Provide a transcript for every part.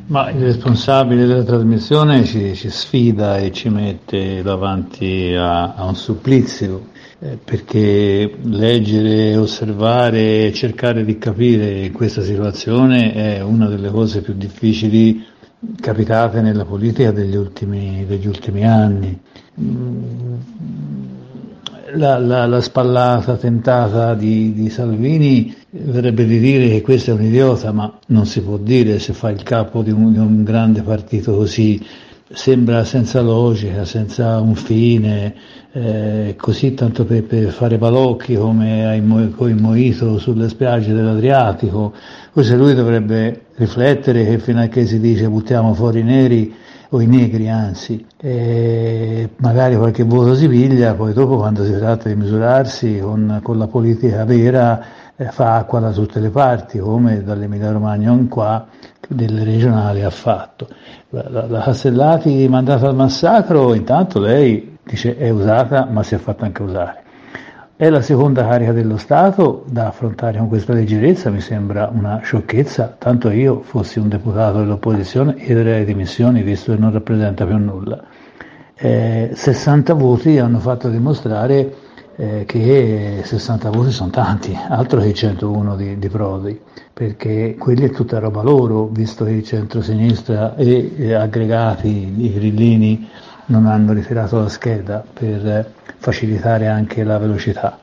Ma il responsabile della trasmissione ci sfida e ci mette davanti a un supplizio, perché leggere, osservare, cercare di capire in questa situazione è una delle cose più difficili capitate nella politica degli ultimi anni. La spallata tentata di Salvini verrebbe di dire che questo è un idiota, ma non si può dire se fa il capo di un grande partito così. Sembra senza logica, senza un fine, così tanto per fare balocchi come coi Mojito sulle spiagge dell'Adriatico. Forse lui dovrebbe riflettere che fino a che si dice buttiamo fuori i neri, o i negri anzi, magari qualche voto si piglia, poi dopo quando si tratta di misurarsi con la politica vera fa acqua da tutte le parti, come dall'Emilia Romagna in qua delle regionali ha fatto. La Castellati mandata al massacro, intanto lei dice è usata ma si è fatta anche usare. È la seconda carica dello Stato da affrontare con questa leggerezza, mi sembra una sciocchezza, tanto io fossi un deputato dell'opposizione chiederei dimissioni visto che non rappresenta più nulla. 60 voti hanno fatto dimostrare che 60 voti sono tanti, altro che i 101 di Prodi, perché quelli è tutta roba loro, visto che il centro-sinistra e aggregati, i grillini, non hanno ritirato la scheda per facilitare anche la velocità.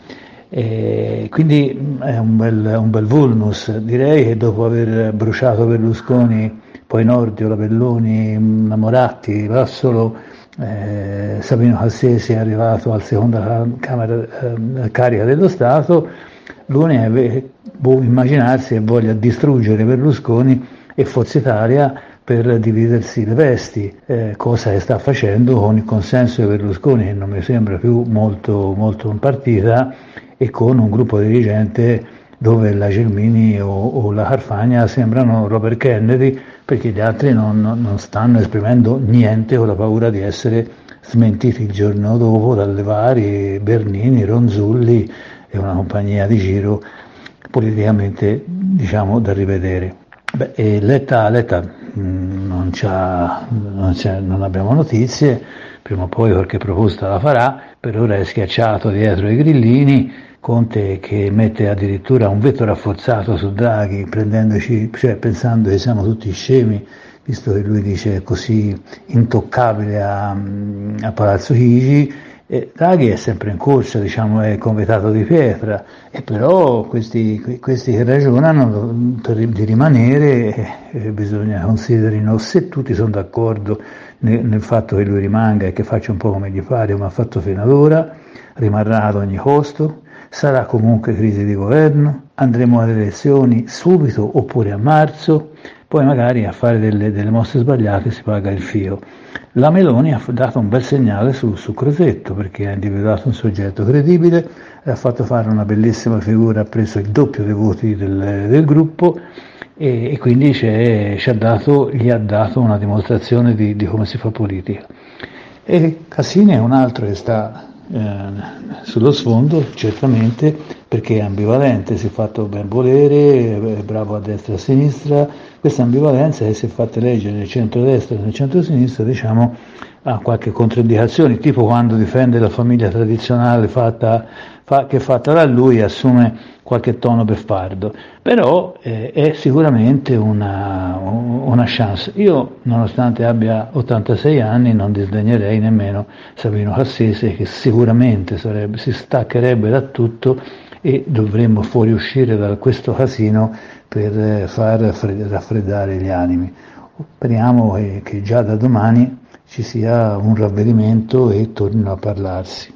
Quindi è un bel vulnus. Direi che dopo aver bruciato Berlusconi, poi Nordio, la Belloni, la Moratti, Vassolo, Sabino Cassesi è arrivato al seconda carica dello Stato, l'unica può immaginarsi che voglia distruggere Berlusconi e Forza Italia per dividersi le vesti, cosa che sta facendo con il consenso di Berlusconi, che non mi sembra più molto in partita, e con un gruppo dirigente dove la Gelmini o la Carfagna sembrano Robert Kennedy, perché gli altri non stanno esprimendo niente con la paura di essere smentiti il giorno dopo dalle varie Bernini, Ronzulli e una compagnia di giro politicamente, diciamo, da rivedere. Letta non abbiamo notizie, prima o poi qualche proposta la farà, per ora è schiacciato dietro i grillini. Conte che mette addirittura un veto rafforzato su Draghi, pensando che siamo tutti scemi, visto che lui dice così intoccabile a Palazzo Chigi. Draghi è sempre in corsa, diciamo, è convitato di pietra, e però questi che ragionano di rimanere, bisogna considerino, se tutti sono d'accordo nel fatto che lui rimanga e che faccia un po' come gli pare, come ha fatto fino ad ora, rimarrà ad ogni costo, sarà comunque crisi di governo, andremo alle elezioni subito oppure a marzo, poi magari a fare delle mosse sbagliate si paga il fio. La Meloni ha dato un bel segnale su Crosetto, perché ha individuato un soggetto credibile, ha fatto fare una bellissima figura, ha preso il doppio dei voti del gruppo e quindi gli ha dato una dimostrazione di come si fa politica. E Cassini è un altro che sta sullo sfondo, certamente, perché è ambivalente, si è fatto ben volere, è bravo a destra e a sinistra. Questa ambivalenza che si è fatta leggere nel centro-destra e nel centro-sinistra, diciamo, ha qualche controindicazione, tipo quando difende la famiglia tradizionale che è fatta da lui, assume qualche tono beffardo, però è sicuramente una chance. Io, nonostante abbia 86 anni, non disdegnerei nemmeno Sabino Cassese, che sicuramente si staccherebbe da tutto e dovremmo fuoriuscire da questo casino per far raffreddare gli animi. Speriamo che già da domani ci sia un ravvedimento e tornino a parlarsi.